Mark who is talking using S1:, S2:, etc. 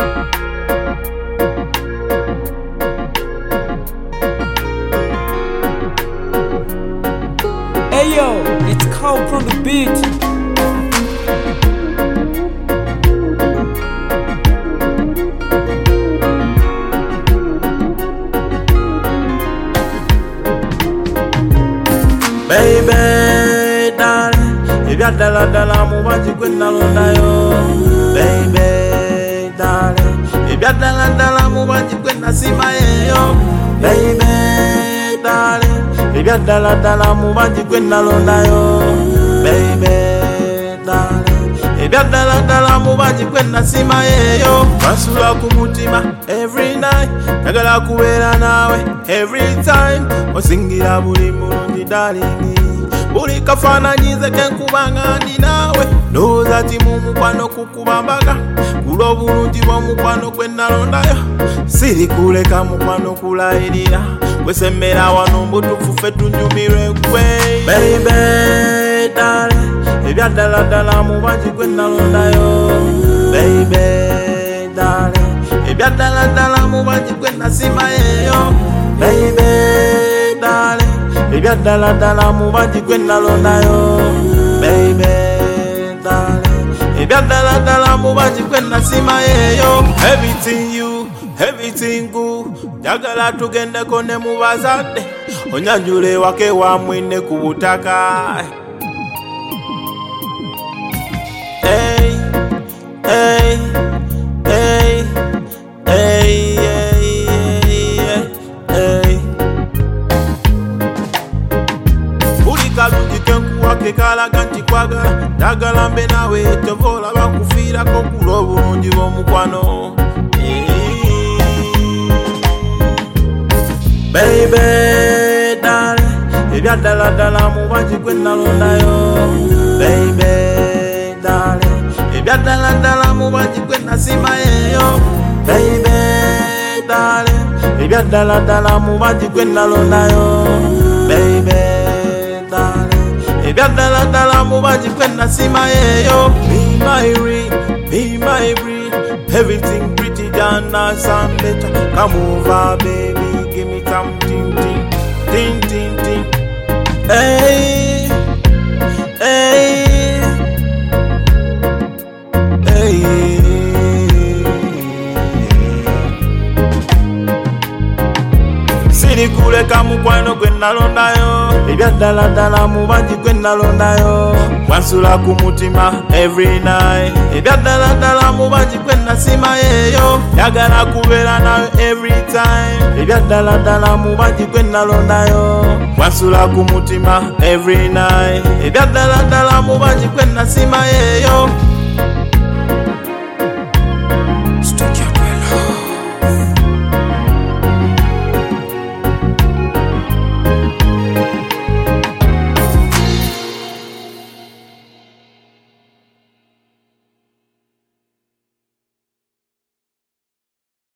S1: Hey yo, it's Carl from the beat.
S2: Baby, darling, ebya dala dala mubanji gwe nalondayo. Baby, darling, ebya dala dala mubanji gwe nasimayeyo. Baby, darling, ebya dala dala mubanji gwe nalondayo. Baby, darling, ebya dala dala mubanji gwe nasimayeyo. Basula ku mutima every night, njagala kubeera naawe every time. Osingira buli mulungi darling, buli kafaananyize kenkubanga ndi naawe. Ndowooza ti mu mukwano kukuba mbaga, kulwo bulungi bw'omukwano gwe nalondayo. Sirikuleka mukwano kulayirira, wesemmera wano mbutufu ffe tunyumirwe gwe. Baby, darling, ebya ddala ddala mubanji gwe nalondayo. Baby, darling, ebya ddala ddala mubanji gwe nasimayeyo. Baby, darling, ebya ddala ddala mubanji gwe nalondayo. Baby, darling, ebya ddala ddala mubanji gwe nasimayeyo. Everything you, everything good, njagala tugendeko ne mu bazadde, onyanjule wake wa mwine ku butaka. Hey, hey, hey, hey, hey, hey. Buli kalungi kenkuwa kekalaga nti kwagala, njagala mbe nawe tova olaba nkufiirako kulwo obulungi bw'omukwano. Baby, darling, ebya ddala ddala mubanji gwe nalondayo. Baby, darling, ebya ddala ddala mubanji gwe nasimayeyo. Baby, darling, ebya ddala ddala mubanji gwe nalondayo. Baby, darling, ebya ddala ddala mubanji gwe nasimayeyo. Be my ring, be my breed, everything pretty than nice and better. Come over, baby, give me some ting ting, ting ting ting. Hey, hey, hey. Sirikuleka mukwano gwe nalondayo, ebya ddala ddala mubanji gwe nalondayo. Wansula ku mutima every night, ebya ddala ddala mubanji gwe nasimayeyo. Njagala kubeera nawe every time, ebya ddala ddala mubanji gwe nalondayo. Wansula ku mutima every night, ebya ddala ddala mubanji gwe nasimayeyo.